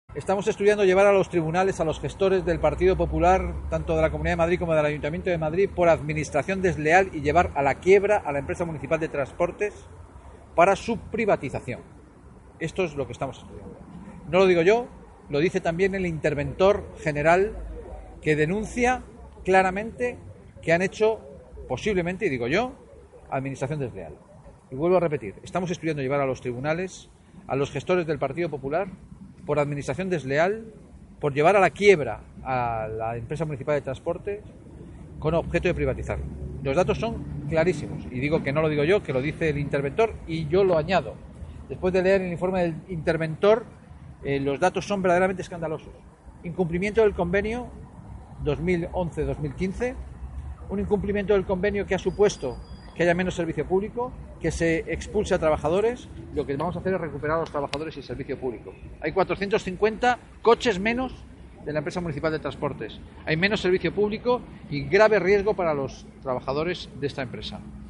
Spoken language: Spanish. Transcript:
Estamos estudiando llevar a los tribunales a los gestores del Partido Popular, tanto de la Comunidad de Madrid como del Ayuntamiento de Madrid, por administración desleal y llevar a la quiebra a la empresa municipal de transportes para su privatización. Esto es lo que estamos estudiando. No lo digo yo, lo dice también el interventor general, que denuncia claramente que han hecho, posiblemente, y digo yo, administración desleal. Y vuelvo a repetir, estamos estudiando llevar a los tribunales a los gestores del Partido Popular por administración desleal, por llevar a la quiebra a la empresa municipal de transporte con objeto de privatizarlo. Los datos son clarísimos, y digo que no lo digo yo, que lo dice el interventor, y yo lo añado. Después de leer el informe del interventor, los datos son verdaderamente escandalosos. Incumplimiento del convenio 2011-2015, un incumplimiento del convenio que ha supuesto que haya menos servicio público, que se expulse a trabajadores. Lo que vamos a hacer es recuperar a los trabajadores y el servicio público. Hay 450 coches menos de la empresa municipal de transportes. Hay menos servicio público y grave riesgo para los trabajadores de esta empresa.